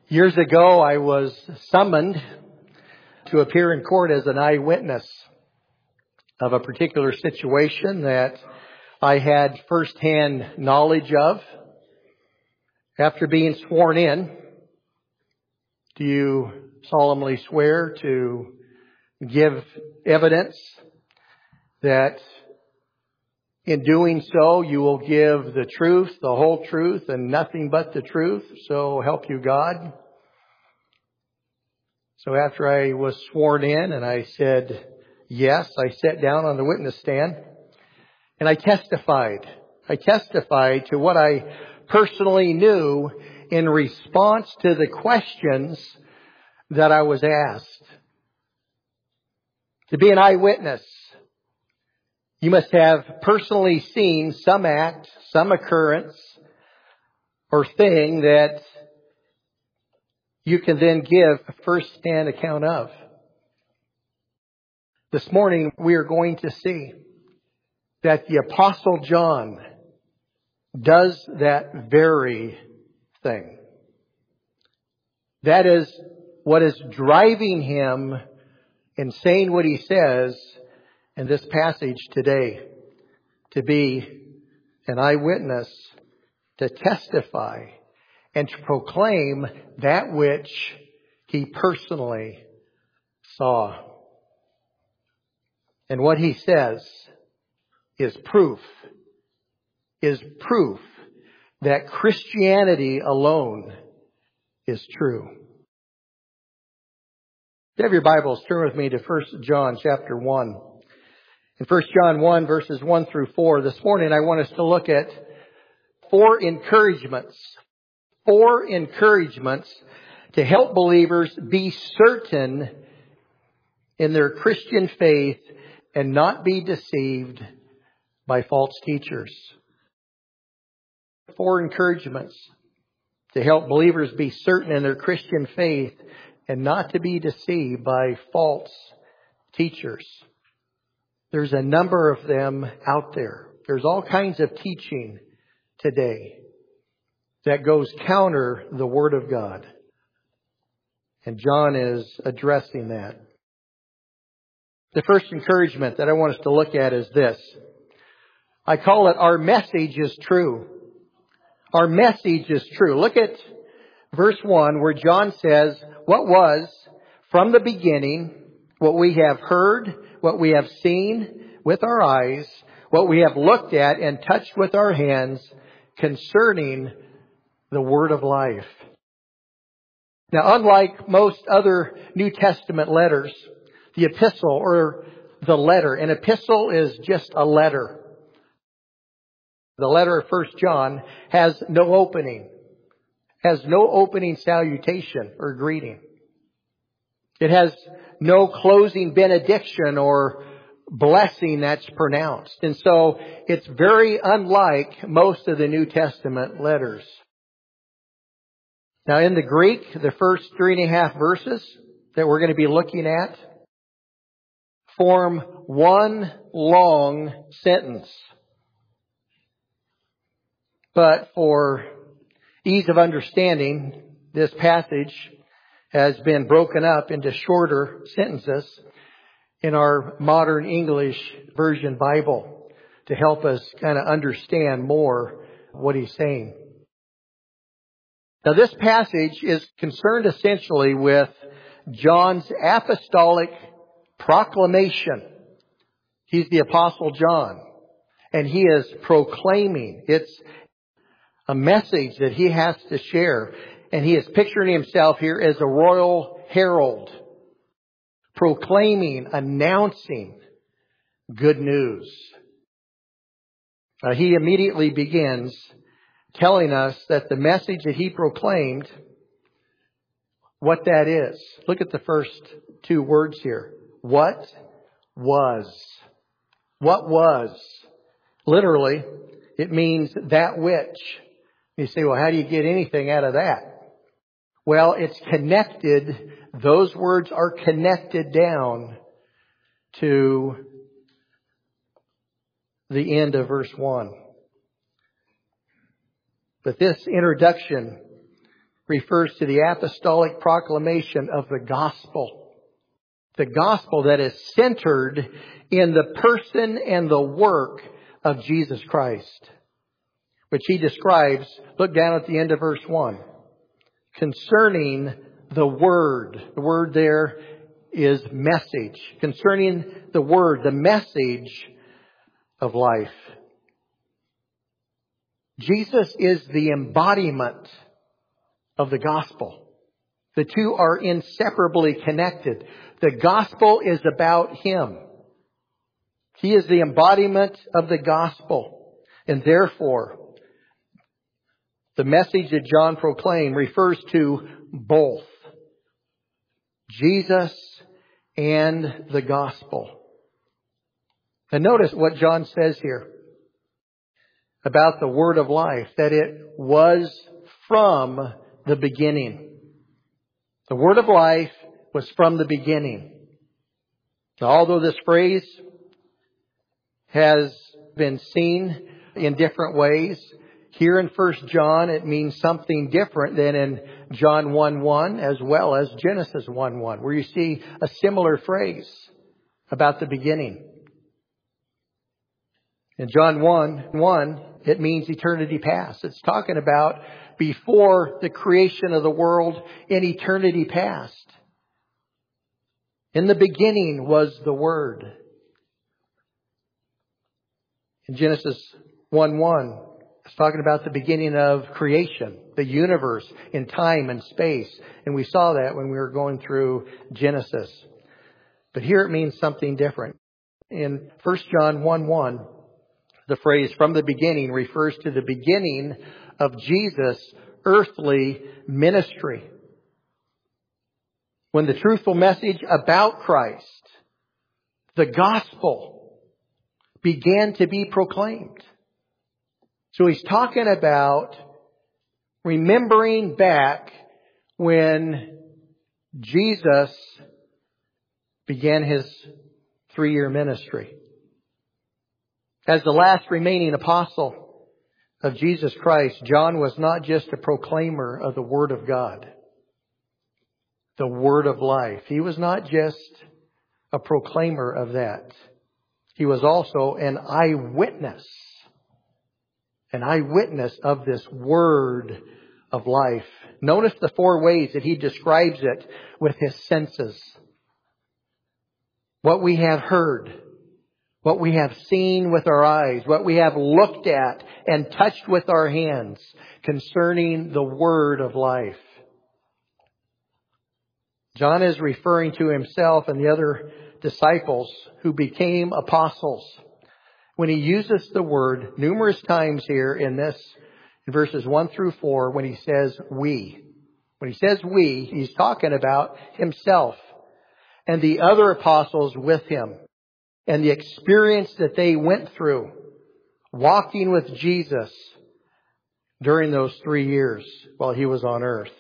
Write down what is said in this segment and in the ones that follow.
Years ago, I was summoned to appear in court as an eyewitness of a particular situation that I had firsthand knowledge of. After being sworn in, do you solemnly swear to give evidence that in doing so you will give the truth, the whole truth, and nothing but the truth? So help you God. So after I was sworn in and I said yes, I sat down on the witness stand and I testified. I testified to what I personally knew in response to the questions that I was asked. To be an eyewitness, you must have personally seen some act, some occurrence, or thing that you can then give a first-hand account of. This morning we are going to see that the Apostle John does that very thing. That is what is driving him in saying what he says in this passage today. To be an eyewitness, to testify, and to proclaim that which he personally saw. And what he says is proof that Christianity alone is true. If you have your Bibles, turn with me to 1 John chapter 1. In 1 John 1 verses 1 through 4, this morning I want us to look at four encouragements to help believers be certain in their Christian faith and not be deceived by false teachers. Four encouragements to help believers be certain in their Christian faith and not to be deceived by false teachers. There's a number of them out there. There's all kinds of teaching today that goes counter the Word of God. And John is addressing that. The first encouragement that I want us to look at is this. I call it, our message is true. Our message is true. Look at verse 1 where John says, what was from the beginning, what we have heard, what we have seen with our eyes, what we have looked at and touched with our hands concerning the word of life. Now, unlike most other New Testament letters, the epistle or the letter, an epistle is just a letter. The letter of 1 John has no opening salutation or greeting. It has no closing benediction or blessing that's pronounced. And so it's very unlike most of the New Testament letters. Now in the Greek, the first 3.5 verses that we're going to be looking at form one long sentence. But for ease of understanding, this passage has been broken up into shorter sentences in our modern English version Bible to help us kind of understand more what he's saying. Now this passage is concerned essentially with John's apostolic proclamation. He's the Apostle John, and he is proclaiming. It's a message that he has to share, and he is picturing himself here as a royal herald, proclaiming, announcing good news. He immediately begins telling us that the message that he proclaimed, what that is. Look at the first two words here. What was? What was? Literally, it means that which. You say, well, how do you get anything out of that? Well, it's connected. Those words are connected down to the end of verse 1. But this introduction refers to the apostolic proclamation of the gospel. The gospel that is centered in the person and the work of Jesus Christ, which he describes, look down at the end of verse 1, concerning the Word. The word there is message. Concerning the Word, the message of life. Jesus is the embodiment of the gospel. The two are inseparably connected. The gospel is about Him. He is the embodiment of the gospel. And therefore, the message that John proclaimed refers to both Jesus and the gospel. And notice what John says here about the word of life, that it was from the beginning. The word of life was from the beginning. Now, although this phrase has been seen in different ways, here in 1 John it means something different than in John 1:1 as well as Genesis 1:1, where you see a similar phrase about the beginning. In John 1:1, it means eternity past. It's talking about before the creation of the world in eternity past. In the beginning was the Word. In Genesis 1:1, it's talking about the beginning of creation, the universe in time and space. And we saw that when we were going through Genesis. But here it means something different. In 1 John 1:1, the phrase from the beginning refers to the beginning of Jesus' earthly ministry. When the truthful message about Christ, the gospel, began to be proclaimed. So he's talking about remembering back when Jesus began his 3-year ministry. As the last remaining apostle of Jesus Christ, John was not just a proclaimer of the Word of God, the Word of life. He was not just a proclaimer of that. He was also an eyewitness of this Word of life. Notice the 4 ways that he describes it with his senses. What we have heard, what we have seen with our eyes, what we have looked at and touched with our hands concerning the Word of life. John is referring to himself and the other disciples who became apostles when he uses the word numerous times here in verses 1 through 4, when he says we. When he says we, he's talking about himself and the other apostles with him and the experience that they went through walking with Jesus during those 3 years while he was on earth.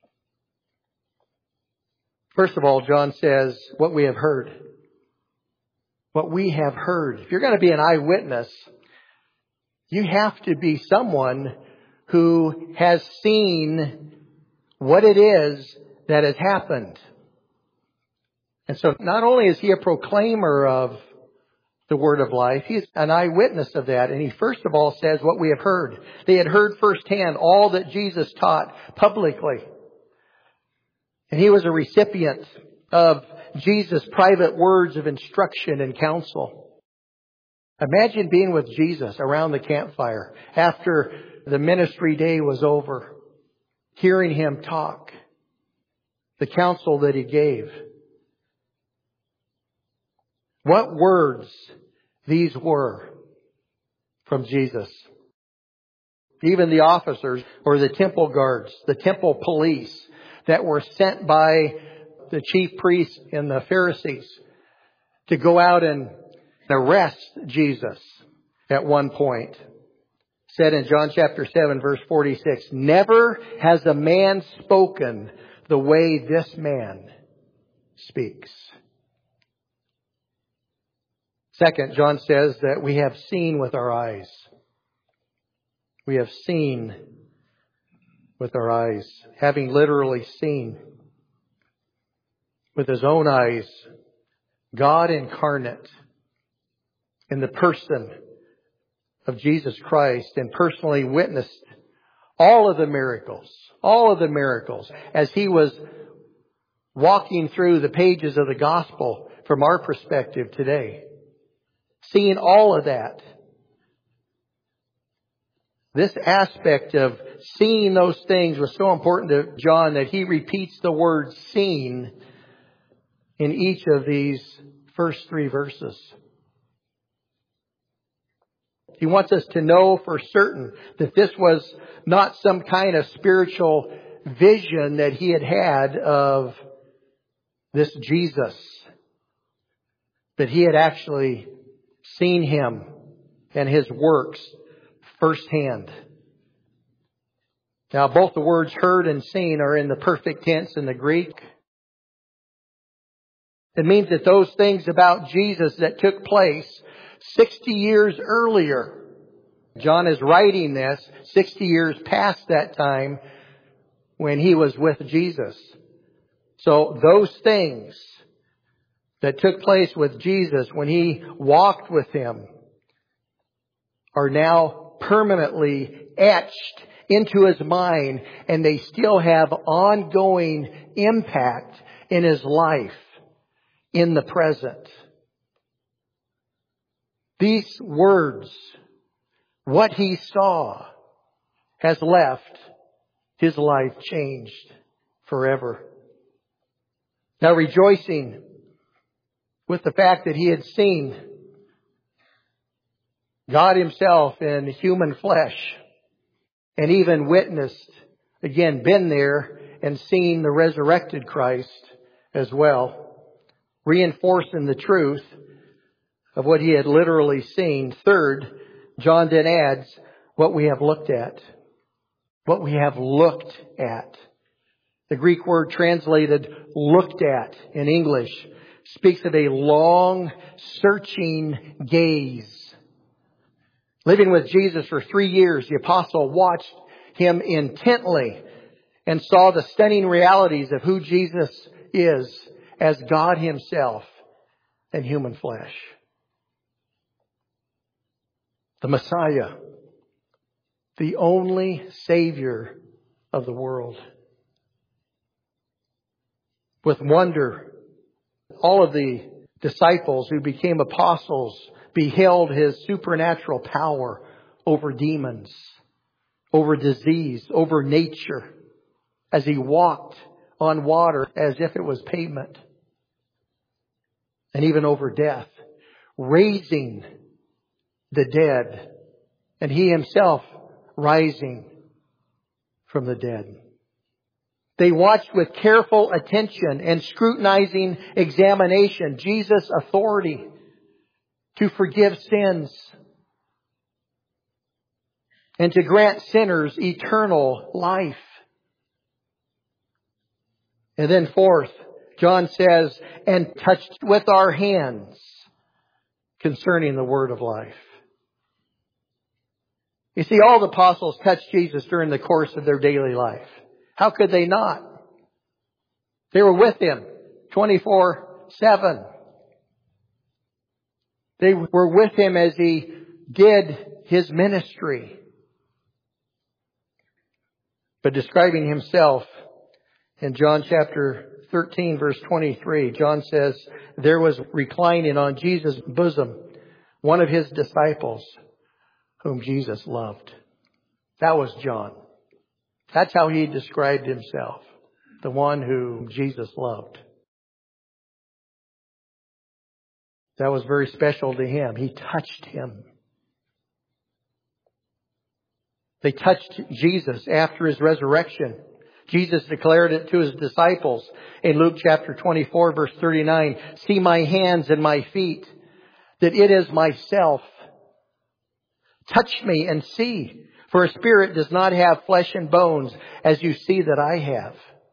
First of all, John says what we have heard. What we have heard. If you're going to be an eyewitness, you have to be someone who has seen what it is that has happened. And so not only is he a proclaimer of the Word of life, he's an eyewitness of that. And he first of all says what we have heard. They had heard firsthand all that Jesus taught publicly. And he was a recipient of Jesus' private words of instruction and counsel. Imagine being with Jesus around the campfire after the ministry day was over, hearing him talk, the counsel that he gave. What words these were from Jesus. Even the officers or the temple guards, the temple police that were sent by the chief priests and the Pharisees to go out and arrest Jesus at one point. Said in John chapter 7 verse 46, never has a man spoken the way this man speaks. Second, John says that we have seen with our eyes. We have seen with our eyes, having literally seen with His own eyes God incarnate in the person of Jesus Christ, and personally witnessed all of the miracles as He was walking through the pages of the gospel from our perspective today. Seeing all of that. This aspect of seeing those things was so important to John that he repeats the word seen in each of these first 3 verses. He wants us to know for certain that this was not some kind of spiritual vision that he had of this Jesus, but he had actually seen Him and His works firsthand. Now, both the words heard and seen are in the perfect tense in the Greek. It means that those things about Jesus that took place 60 years earlier. John is writing this 60 years past that time when he was with Jesus. So those things that took place with Jesus when He walked with Him are now permanently etched into his mind, and they still have ongoing impact in his life in the present. These words, what he saw, has left his life changed forever. Now, rejoicing with the fact that he had seen God Himself in human flesh, and even witnessed, again, been there and seen the resurrected Christ as well, reinforcing the truth of what he had literally seen. Third, John then adds what we have looked at. What we have looked at. The Greek word translated looked at in English speaks of a long, searching gaze. Living with Jesus for 3 years, the apostle watched Him intently and saw the stunning realities of who Jesus is as God Himself in human flesh. The Messiah, the only Savior of the world. With wonder, all of the disciples who became apostles beheld His supernatural power over demons, over disease, over nature, as He walked on water as if it was pavement, and even over death, raising the dead, and He Himself rising from the dead. They watched with careful attention and scrutinizing examination Jesus' authority to forgive sins and to grant sinners eternal life. And then fourth, John says, and touched with our hands concerning the word of life. You see, all the apostles touched Jesus during the course of their daily life. How could they not? They were with Him 24/7. They were with Him as He did His ministry. But describing Himself in John chapter 13 verse 23, John says, there was reclining on Jesus' bosom one of His disciples whom Jesus loved. That was John. That's how he described himself. The one whom Jesus loved. That was very special to him. He touched him. They touched Jesus after His resurrection. Jesus declared it to His disciples in Luke chapter 24 verse 39. See my hands and my feet, that it is myself. Touch me and see. For a spirit does not have flesh and bones, as you see that I have.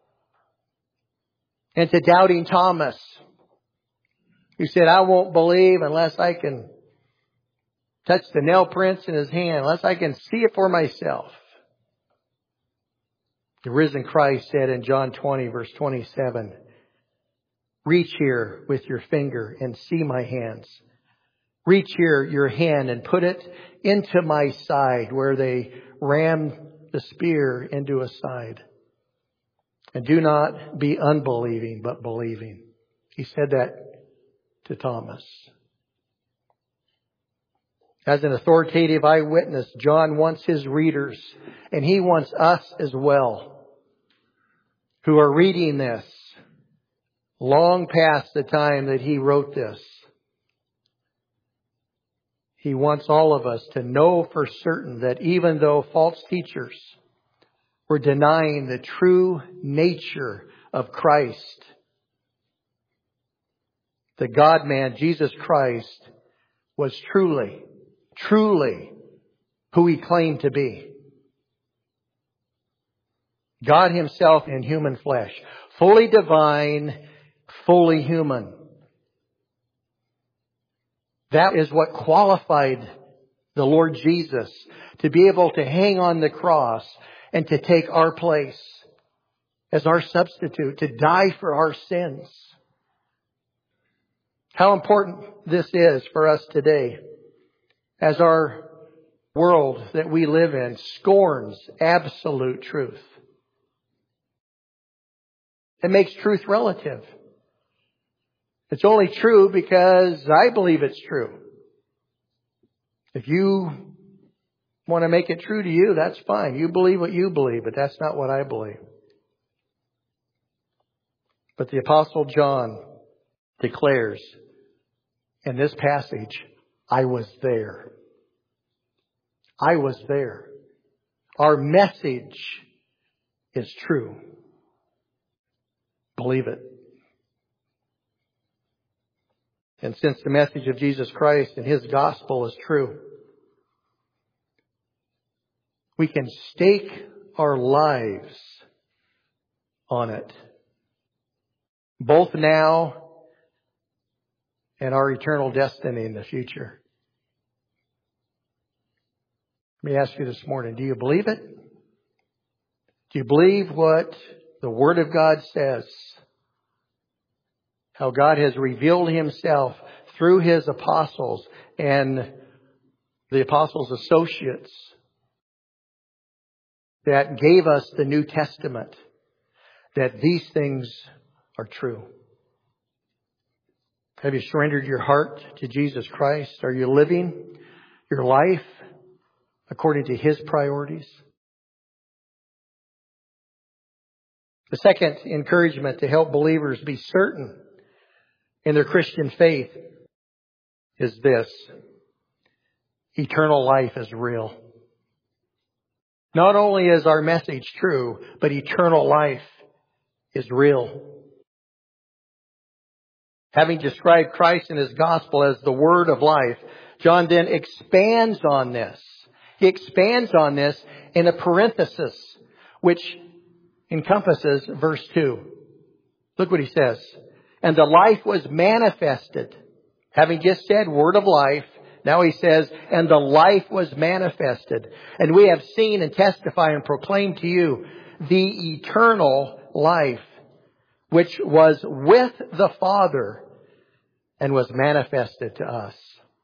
And to doubting Thomas, who said, I won't believe unless I can touch the nail prints in His hand, unless I can see it for myself. The risen Christ said in John 20, verse 27, reach here with your finger and see my hands. Reach here your hand and put it into my side where they rammed the spear into a side. And do not be unbelieving, but believing. He said that to Thomas. As an authoritative eyewitness, John wants his readers, and he wants us as well, who are reading this long past the time that he wrote this. He wants all of us to know for certain that even though false teachers were denying the true nature of Christ, the God-man, Jesus Christ, was truly who He claimed to be. God Himself in human flesh, fully divine, fully human. That is what qualified the Lord Jesus to be able to hang on the cross and to take our place as our substitute, to die for our sins. How important this is for us today, as our world that we live in scorns absolute truth. It makes truth relative. It's only true because I believe it's true. If you want to make it true to you, that's fine. You believe what you believe, but that's not what I believe. But the Apostle John declares in this passage, I was there. I was there. Our message is true. Believe it. And since the message of Jesus Christ and His gospel is true, we can stake our lives on it, both now and our eternal destiny in the future. Let me ask you this morning, do you believe it? Do you believe what the Word of God says? How God has revealed Himself through His apostles and the apostles' associates that gave us the New Testament, that these things are true. Have you surrendered your heart to Jesus Christ? Are you living your life according to His priorities? The second encouragement to help believers be certain in their Christian faith is this: eternal life is real. Not only is our message true, but eternal life is real. Having described Christ and His gospel as the word of life, John then expands on this. He expands on this in a parenthesis, which encompasses verse 2. Look what he says. And the life was manifested. Having just said word of life, now he says, and the life was manifested. And we have seen and testified and proclaimed to you the eternal life, which was with the Father and was manifested to us.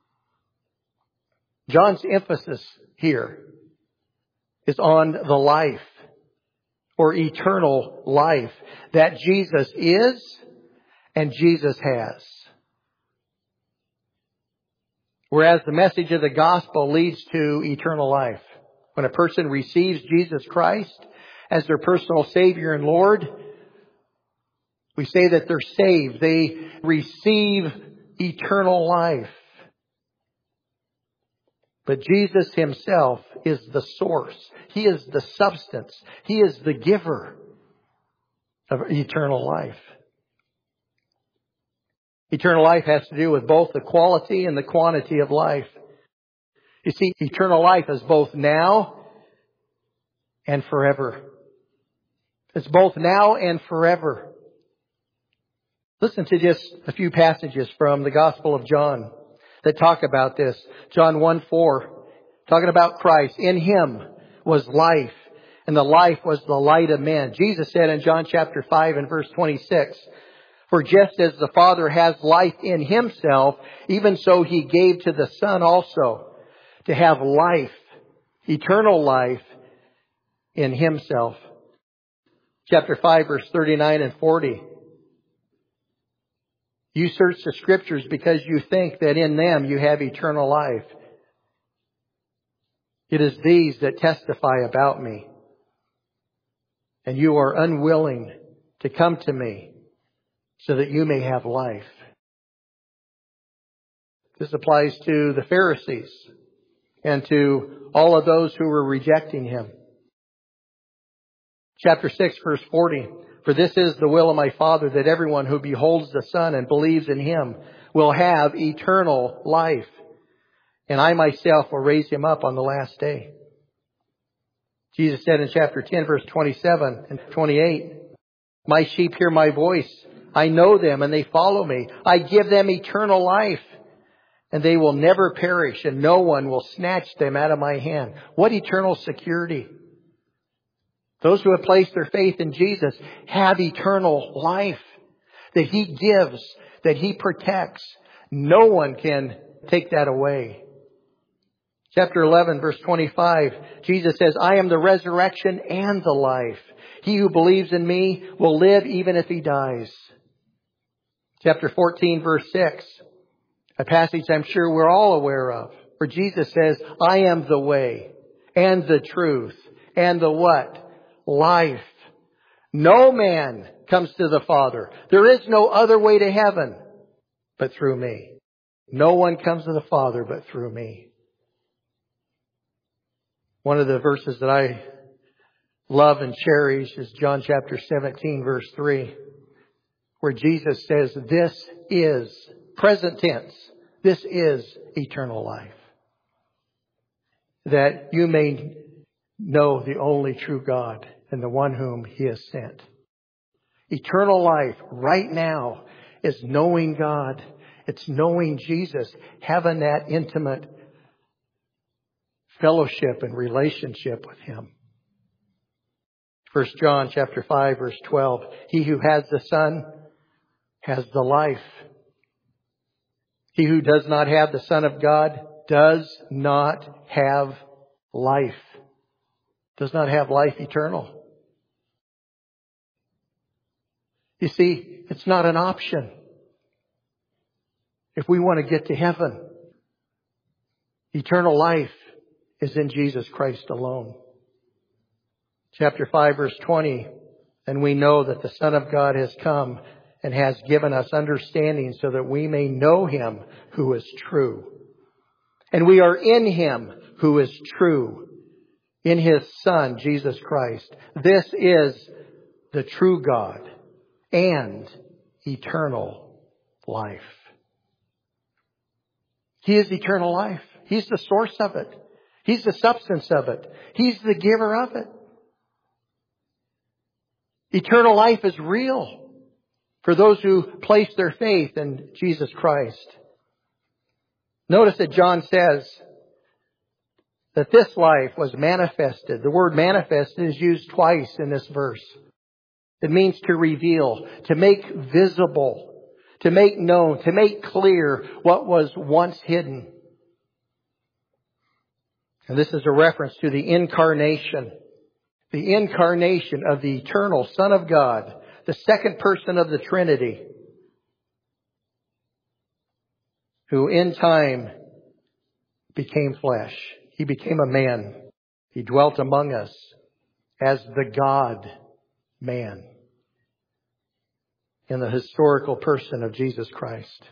John's emphasis here is on the life, or eternal life, that Jesus is and Jesus has. Whereas the message of the gospel leads to eternal life. When a person receives Jesus Christ as their personal Savior and Lord, we say that they're saved. They receive eternal life. But Jesus Himself is the source. He is the substance. He is the giver of eternal life. Eternal life has to do with both the quality and the quantity of life. You see, eternal life is both now and forever. It's both now and forever. Listen to just a few passages from the Gospel of John that talk about this. John 1:4, talking about Christ. In Him was life, and the life was the light of men. Jesus said in John chapter 5 and verse 26, for just as the Father has life in Himself, even so He gave to the Son also to have life, eternal life in Himself. Chapter 5 verse 39 and 40. You search the Scriptures because you think that in them you have eternal life. It is these that testify about me. And you are unwilling to come to me so that you may have life. This applies to the Pharisees and to all of those who were rejecting Him. Chapter 6 verse 40. For this is the will of my Father, that everyone who beholds the Son and believes in Him will have eternal life. And I myself will raise him up on the last day. Jesus said in chapter 10 verse 27 and 28, my sheep hear my voice. I know them and they follow me. I give them eternal life, and they will never perish, and no one will snatch them out of my hand. What eternal security! Those who have placed their faith in Jesus have eternal life that He gives, that He protects. No one can take that away. Chapter 11 verse 25, Jesus says, I am the resurrection and the life. He who believes in me will live even if he dies. Chapter 14 verse 6, a passage I'm sure we're all aware of, where Jesus says, I am the way and the truth and the what? Life. No man comes to the Father. There is no other way to heaven but through me. No one comes to the Father but through me. One of the verses that I love and cherish is John chapter 17 verse 3, where Jesus says, this is, present tense, this is eternal life. That you may know the only true God and the one whom He has sent. Eternal life right now is knowing God. It's knowing Jesus, having that intimate fellowship and relationship with Him. 1 John chapter 5 verse 12. He who has the Son has the life. He who does not have the Son of God does not have life. Does not have life eternal. You see, it's not an option. If we want to get to heaven, eternal life is in Jesus Christ alone. Chapter 5 verse 20, and we know that the Son of God has come and has given us understanding so that we may know Him who is true. And we are in Him who is true, in His Son, Jesus Christ. This is the true God and eternal life. He is eternal life. He's the source of it. He's the substance of it. He's the giver of it. Eternal life is real for those who place their faith in Jesus Christ. Notice that John says that this life was manifested. The word manifested is used twice in this verse. It means to reveal, to make visible, to make known, to make clear what was once hidden. And this is a reference to the incarnation of the eternal Son of God, the second person of the Trinity, who in time became flesh. He became a man. He dwelt among us as the God-man in the historical person of Jesus Christ.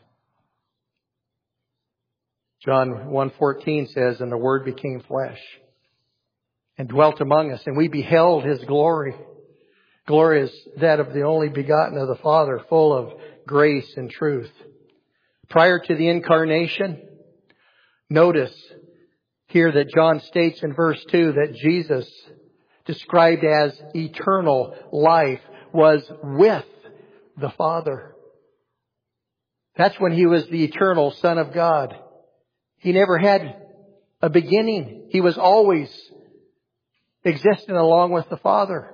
John 1:14 says, and the Word became flesh and dwelt among us, and we beheld His glory. Glory is that of the only begotten of the Father, full of grace and truth. Prior to the incarnation, notice here that John states in verse 2 that Jesus, described as eternal life, was with the Father. That's when He was the eternal Son of God. He never had a beginning. He was always existing along with the Father.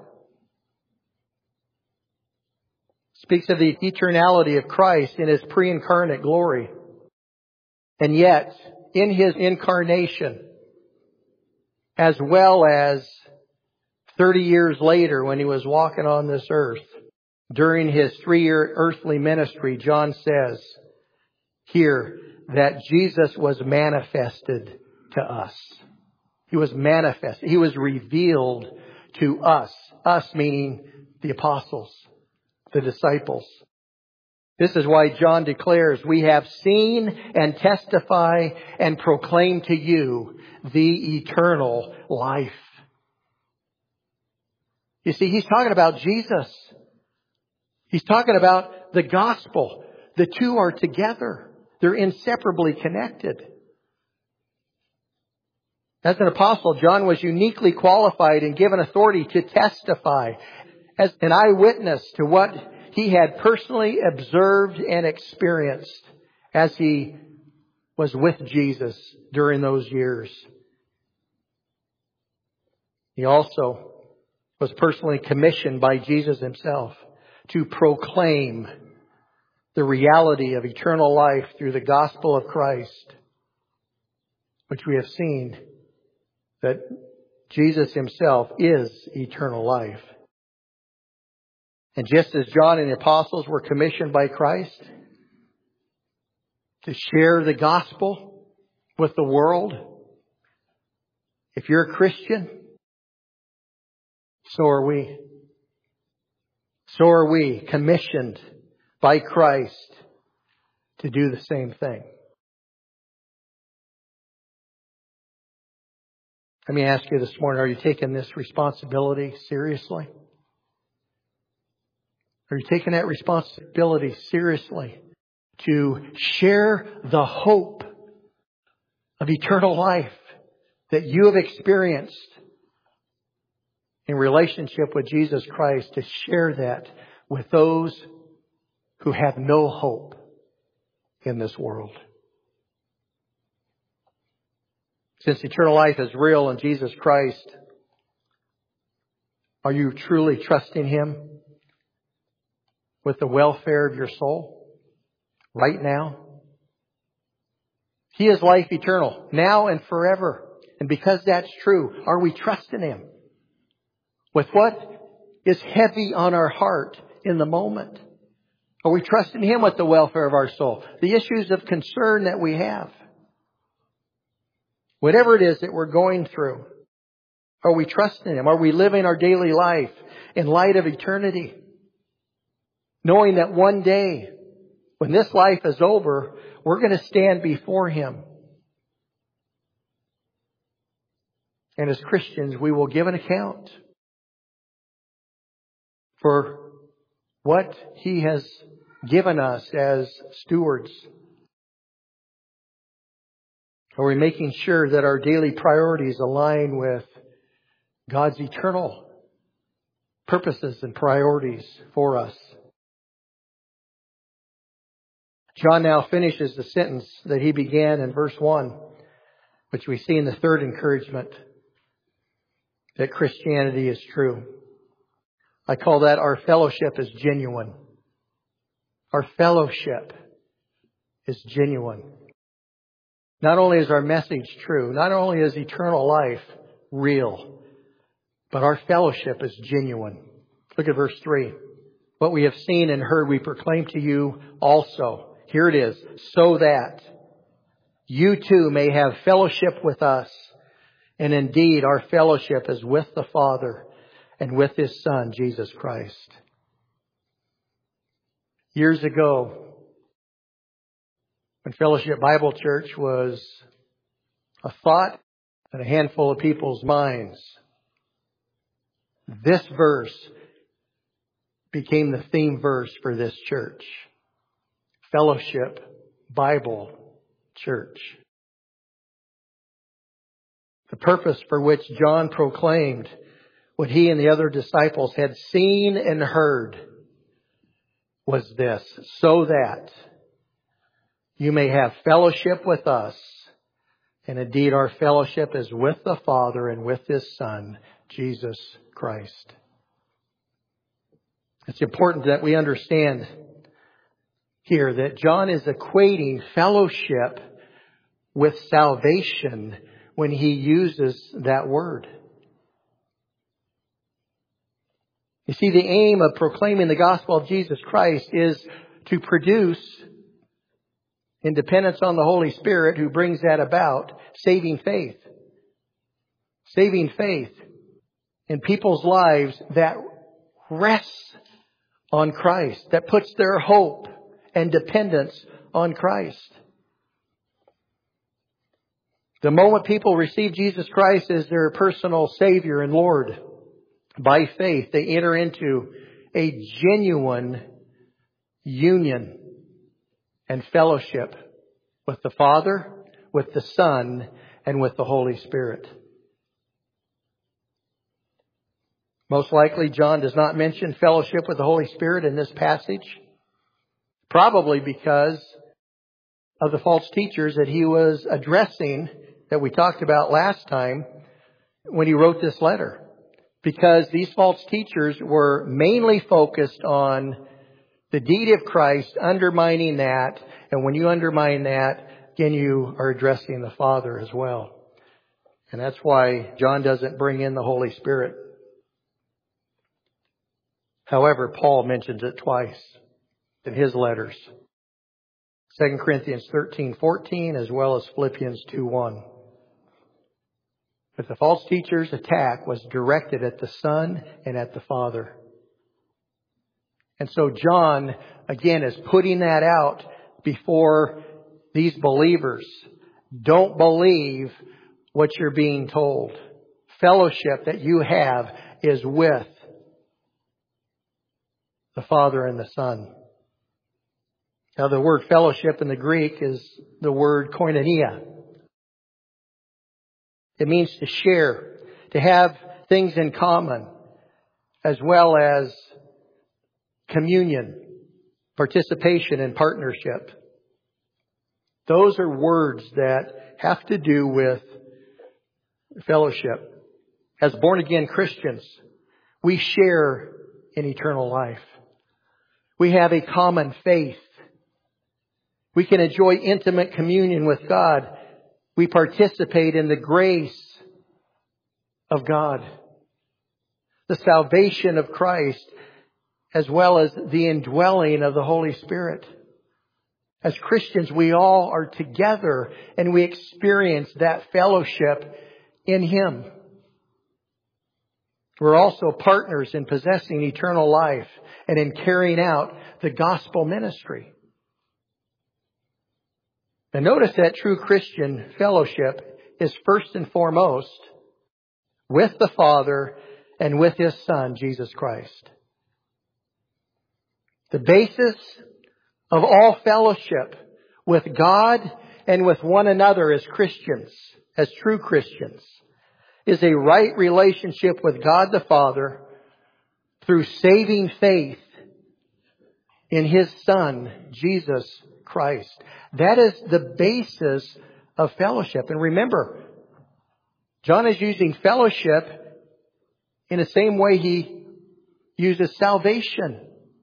Speaks of the eternality of Christ in His pre-incarnate glory. And yet, in His incarnation, as well as 30 years later when He was walking on this earth, during His 3-year earthly ministry, John says here that Jesus was manifested to us. He was manifested. He was revealed to us. Us meaning the apostles, the disciples. This is why John declares, we have seen and testify and proclaim to you the eternal life. You see, he's talking about Jesus. He's talking about the gospel. The two are together. They're inseparably connected. As an apostle, John was uniquely qualified and given authority to testify as an eyewitness to what he had personally observed and experienced as he was with Jesus during those years. He also was personally commissioned by Jesus Himself to proclaim the reality of eternal life through the gospel of Christ, which we have seen that Jesus Himself is eternal life. And just as John and the apostles were commissioned by Christ to share the gospel with the world, if you're a Christian, so are we. So are we commissioned by Christ to do the same thing. Let me ask you this morning, are you taking this responsibility seriously? Are you taking that responsibility seriously to share the hope of eternal life that you have experienced in relationship with Jesus Christ, to share that with those who have no hope in this world? Since eternal life is real in Jesus Christ, are you truly trusting Him with the welfare of your soul right now? He is life eternal, now and forever. And because that's true, are we trusting Him with what is heavy on our heart in the moment? Are we trusting Him with the welfare of our soul? The issues of concern that we have. Whatever it is that we're going through, are we trusting Him? Are we living our daily life in light of eternity? Knowing that one day, when this life is over, we're going to stand before Him. And as Christians, we will give an account for what He has given us as stewards. Are we making sure that our daily priorities align with God's eternal purposes and priorities for us? John now finishes the sentence that he began in verse 1, which we see in the third encouragement, that Christianity is true. I call that our fellowship is genuine. Our fellowship is genuine. Not only is our message true, not only is eternal life real, but our fellowship is genuine. Look at verse 3. What we have seen and heard we proclaim to you also. Here it is. So that you too may have fellowship with us. And indeed, our fellowship is with the Father and with His Son, Jesus Christ. Years ago, when Fellowship Bible Church was a thought in a handful of people's minds, this verse became the theme verse for this church. Fellowship Bible Church. The purpose for which John proclaimed what he and the other disciples had seen and heard was this: so that you may have fellowship with us. And indeed, our fellowship is with the Father and with His Son, Jesus Christ. It's important that we understand here that John is equating fellowship with salvation when he uses that word. You see, the aim of proclaiming the gospel of Jesus Christ is to produce, in dependence on the Holy Spirit who brings that about, saving faith. Saving faith in people's lives that rests on Christ, that puts their hope and dependence on Christ. The moment people receive Jesus Christ as their personal Savior and Lord, by faith, they enter into a genuine union and fellowship with the Father, with the Son, and with the Holy Spirit. Most likely, John does not mention fellowship with the Holy Spirit in this passage, probably because of the false teachers that he was addressing, that we talked about last time when he wrote this letter. Because these false teachers were mainly focused on the deity of Christ, undermining that. And when you undermine that, again, you are addressing the Father as well. And that's why John doesn't bring in the Holy Spirit. However, Paul mentions it twice in his letters. 2 Corinthians 13:14 as well as Philippians 2:1. But the false teacher's attack was directed at the Son and at the Father. And so John, again, is putting that out before these believers. Don't believe what you're being told. Fellowship that you have is with the Father and the Son. Now, the word fellowship in the Greek is the word koinonia. It means to share, to have things in common, as well as communion, participation, and partnership. Those are words that have to do with fellowship. As born-again Christians, we share in eternal life. We have a common faith. We can enjoy intimate communion with God. We participate in the grace of God, the salvation of Christ, as well as the indwelling of the Holy Spirit. As Christians, we all are together and we experience that fellowship in Him. We're also partners in possessing eternal life and in carrying out the gospel ministry. And notice that true Christian fellowship is first and foremost with the Father and with His Son, Jesus Christ. The basis of all fellowship with God and with one another as Christians, as true Christians, is a right relationship with God the Father through saving faith in His Son, Jesus Christ. That is the basis of fellowship. And remember, John is using fellowship in the same way he uses salvation.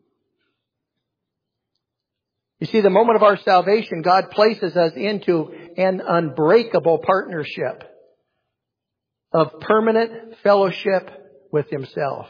You see, the moment of our salvation, God places us into an unbreakable partnership of permanent fellowship with Himself.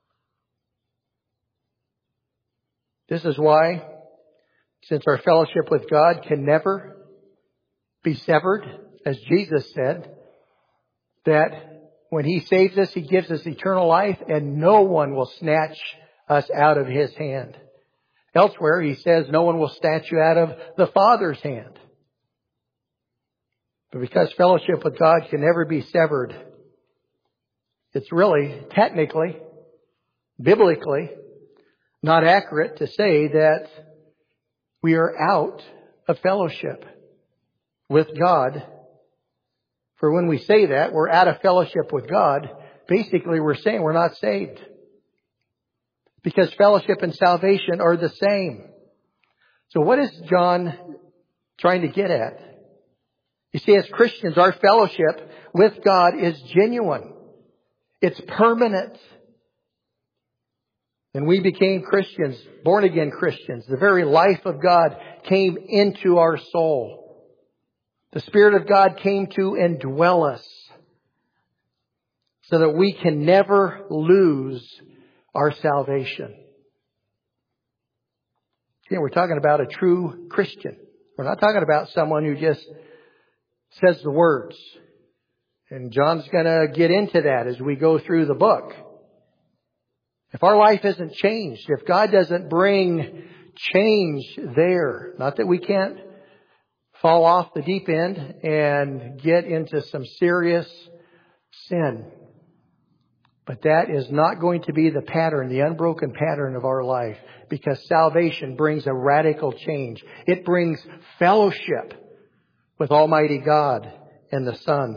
This is why, since our fellowship with God can never be severed, as Jesus said, that when He saves us, He gives us eternal life and no one will snatch us out of His hand. Elsewhere, He says no one will snatch you out of the Father's hand. But because fellowship with God can never be severed, it's really, technically, biblically, not accurate to say that we are out of fellowship with God. For when we say that, we're out of fellowship with God, basically we're saying we're not saved. Because fellowship and salvation are the same. So what is John trying to get at? You see, as Christians, our fellowship with God is genuine. It's permanent. And we became Christians, born again Christians. The very life of God came into our soul. The Spirit of God came to indwell us so that we can never lose our salvation. Again, we're talking about a true Christian. We're not talking about someone who just says the words. And John's going to get into that as we go through the book. If our life isn't changed, if God doesn't bring change there, not that we can't fall off the deep end and get into some serious sin, but that is not going to be the pattern, the unbroken pattern of our life, because salvation brings a radical change. It brings fellowship with Almighty God and the Son.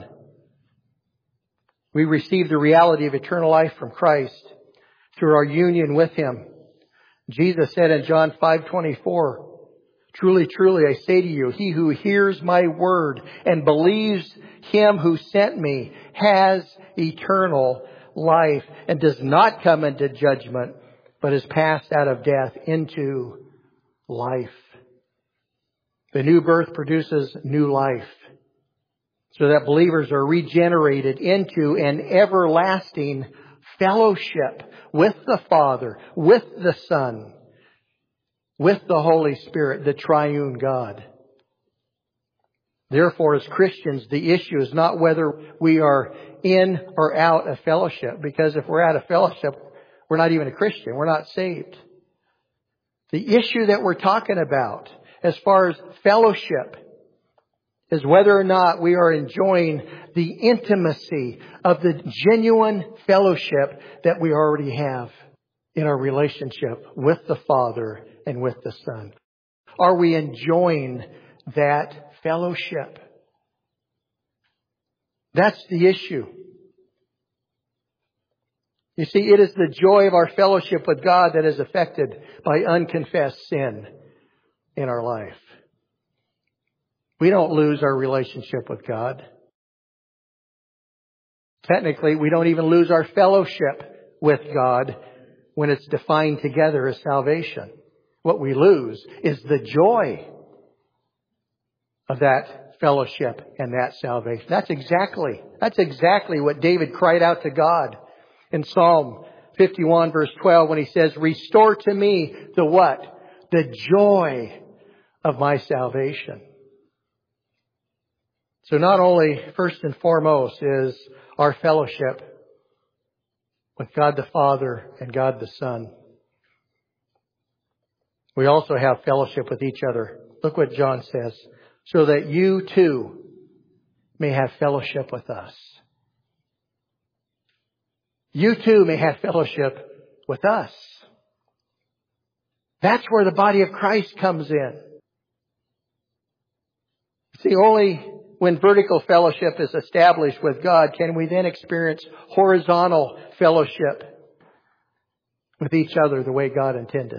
We receive the reality of eternal life from Christ through our union with Him. Jesus said in John 5:24, "Truly, truly, I say to you, he who hears my word and believes Him who sent me has eternal life and does not come into judgment, but is passed out of death into life." The new birth produces new life, so that believers are regenerated into an everlasting fellowship with the Father, with the Son, with the Holy Spirit, the triune God. Therefore, as Christians, the issue is not whether we are in or out of fellowship, because if we're out of fellowship, we're not even a Christian. We're not saved. The issue that we're talking about as far as fellowship is whether or not we are enjoying the intimacy of the genuine fellowship that we already have in our relationship with the Father and with the Son. Are we enjoying that fellowship? That's the issue. You see, it is the joy of our fellowship with God that is affected by unconfessed sin in our life. We don't lose our relationship with God. Technically, we don't even lose our fellowship with God when it's defined together as salvation. What we lose is the joy of that fellowship and that salvation. That's exactly what David cried out to God in Psalm 51 verse 12 when he says, "Restore to me the what? The joy of my salvation." So not only, first and foremost, is our fellowship with God the Father and God the Son, we also have fellowship with each other. Look what John says. "So that you too may have fellowship with us." You too may have fellowship with us. That's where the body of Christ comes in. See, only when vertical fellowship is established with God can we then experience horizontal fellowship with each other the way God intended.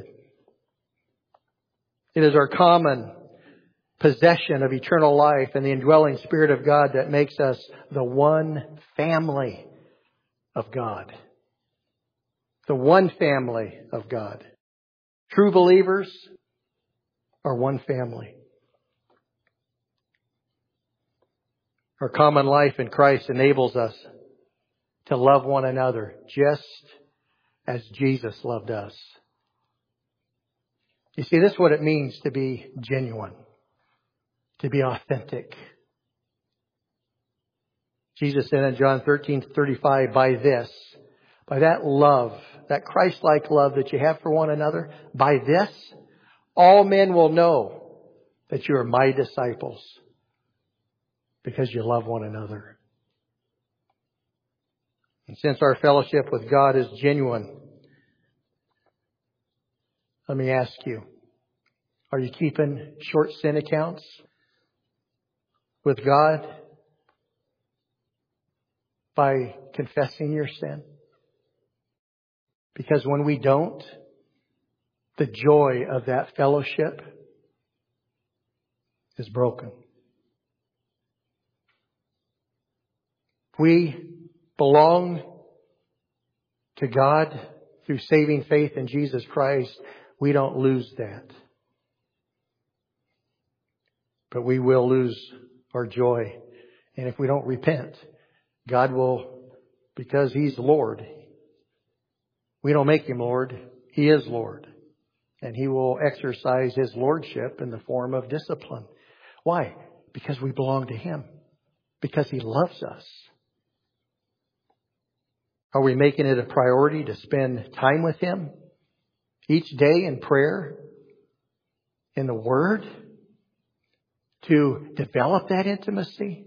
It is our common possession of eternal life and the indwelling Spirit of God that makes us the one family of God. The one family of God. True believers are one family. Our common life in Christ enables us to love one another just as Jesus loved us. You see, this is what it means to be genuine, to be authentic. Jesus said in John 13:35, by that love, that Christ-like love that you have for one another, by this, all men will know that you are my disciples, because you love one another. And since our fellowship with God is genuine, let me ask you, are you keeping short sin accounts with God by confessing your sin? Because when we don't, the joy of that fellowship is broken. We belong to God through saving faith in Jesus Christ, we don't lose that. But we will lose our joy. And if we don't repent, God will, because He's Lord. We don't make Him Lord. He is Lord. And He will exercise His lordship in the form of discipline. Why? Because we belong to Him. Because He loves us. Are we making it a priority to spend time with Him each day in prayer, in the Word, to develop that intimacy?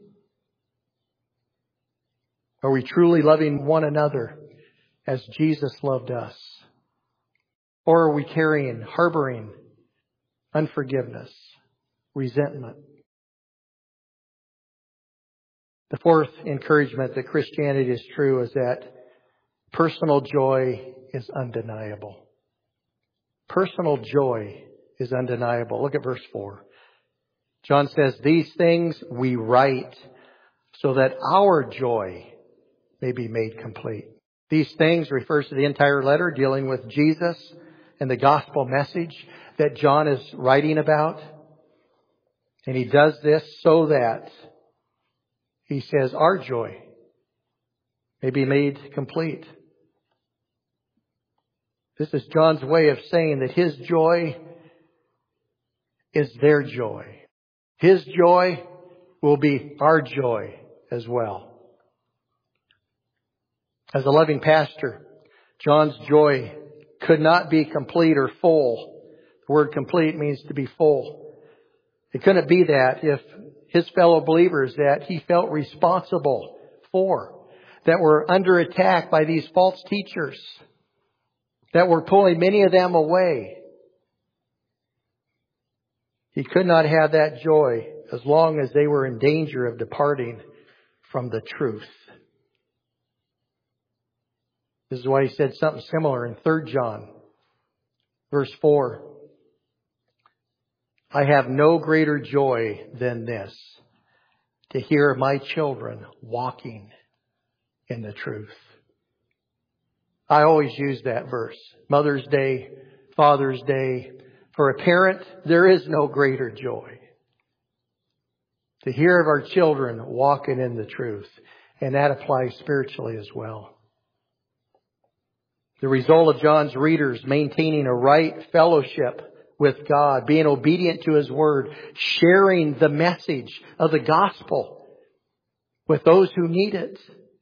Are we truly loving one another as Jesus loved us? Or are we harboring unforgiveness, resentment? The fourth encouragement that Christianity is true is that personal joy is undeniable. Personal joy is undeniable. Look at verse 4. John says, "These things we write so that our joy may be made complete." These things refers to the entire letter dealing with Jesus and the gospel message that John is writing about. And he does this so that, he says, our joy may be made complete. This is John's way of saying that his joy is their joy. His joy will be our joy as well. As a loving pastor, John's joy could not be complete or full. The word complete means to be full. It couldn't be that if his fellow believers that he felt responsible for, that were under attack by these false teachers, that were pulling many of them away. He could not have that joy as long as they were in danger of departing from the truth. This is why he said something similar in 3 John, verse 4. "I have no greater joy than this, to hear my children walking in the truth." I always use that verse. Mother's Day, Father's Day. For a parent, there is no greater joy to hear of our children walking in the truth. And that applies spiritually as well. The result of John's readers maintaining a right fellowship with God, being obedient to His Word, sharing the message of the gospel with those who need it.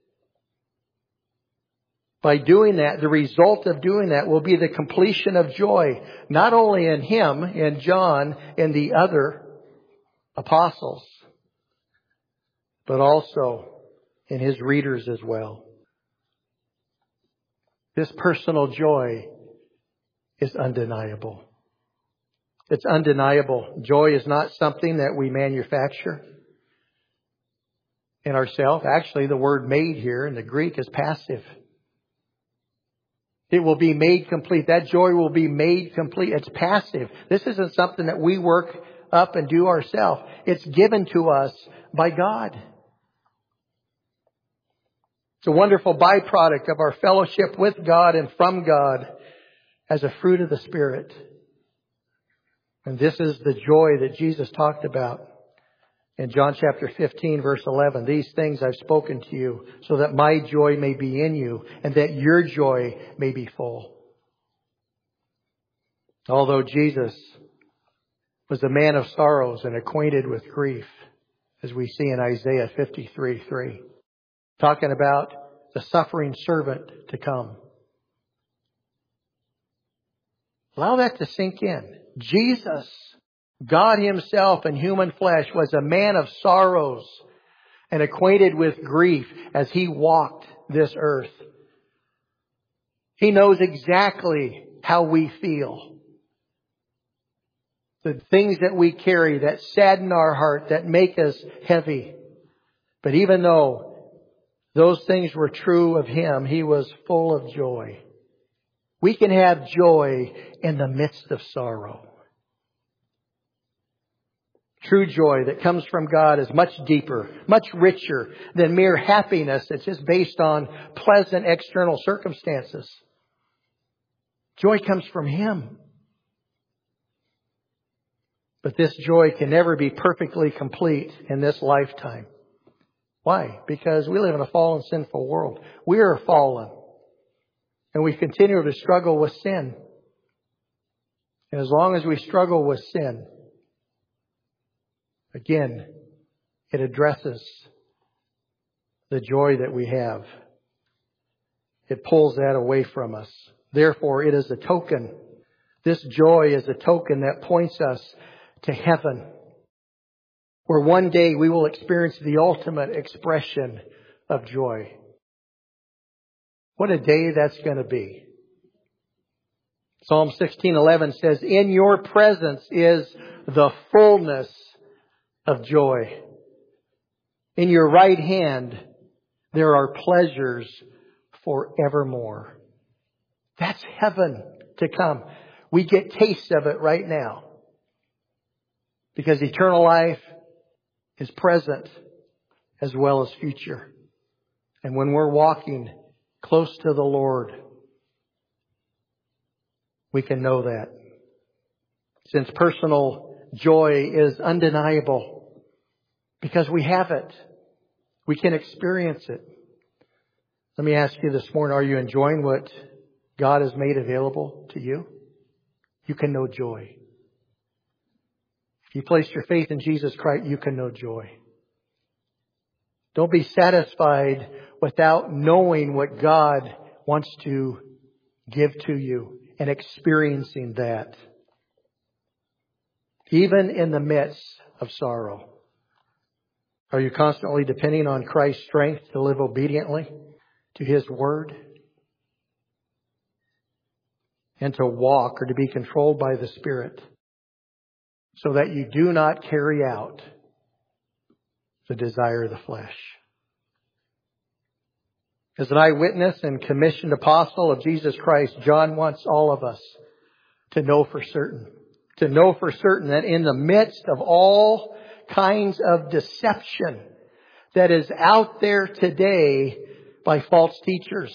By doing that, the result of doing that will be the completion of joy, not only in him, in John, and the other apostles, but also in his readers as well. This personal joy is undeniable. It's undeniable. Joy is not something that we manufacture in ourselves. Actually, the word made here in the Greek is passive. It will be made complete. That joy will be made complete. It's passive. This isn't something that we work up and do ourselves. It's given to us by God. It's a wonderful byproduct of our fellowship with God and from God as a fruit of the Spirit. And this is the joy that Jesus talked about in John chapter 15, verse 11. "These things I've spoken to you so that my joy may be in you and that your joy may be full." Although Jesus was a man of sorrows and acquainted with grief, as we see in Isaiah 53:3, talking about the suffering servant to come. Allow that to sink in. Jesus, God Himself in human flesh, was a man of sorrows and acquainted with grief as He walked this earth. He knows exactly how we feel. The things that we carry that sadden our heart, that make us heavy. But even though those things were true of Him, He was full of joy. We can have joy in the midst of sorrow. True joy that comes from God is much deeper, much richer than mere happiness that's just based on pleasant external circumstances. Joy comes from Him. But this joy can never be perfectly complete in this lifetime. Why? Because we live in a fallen, sinful world. We are fallen. And we continue to struggle with sin. And as long as we struggle with sin, again, it addresses the joy that we have. It pulls that away from us. Therefore, it is a token. This joy is a token that points us to heaven, where one day we will experience the ultimate expression of joy. What a day that's going to be. Psalm 16:11 says, "In your presence is the fullness of joy. In your right hand there are pleasures forevermore." That's heaven to come. We get tastes of it right now. Because eternal life is present as well as future. And when we're walking close to the Lord, we can know that. Since personal joy is undeniable, because we have it, we can experience it. Let me ask you this morning, are you enjoying what God has made available to you? You can know joy. If you place your faith in Jesus Christ, you can know joy. Don't be satisfied without knowing what God wants to give to you and experiencing that. Even in the midst of sorrow. Are you constantly depending on Christ's strength to live obediently to His Word? And to walk or to be controlled by the Spirit, so that you do not carry out the desire of the flesh. As an eyewitness and commissioned apostle of Jesus Christ, John wants all of us to know for certain. To know for certain that in the midst of all kinds of deception that is out there today by false teachers,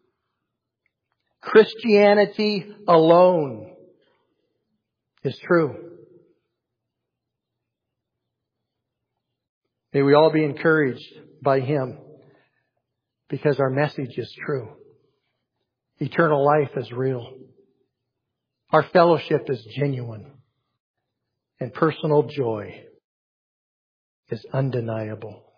Christianity alone is true. May we all be encouraged by Him, because our message is true. Eternal life is real. Our fellowship is genuine. And personal joy is undeniable.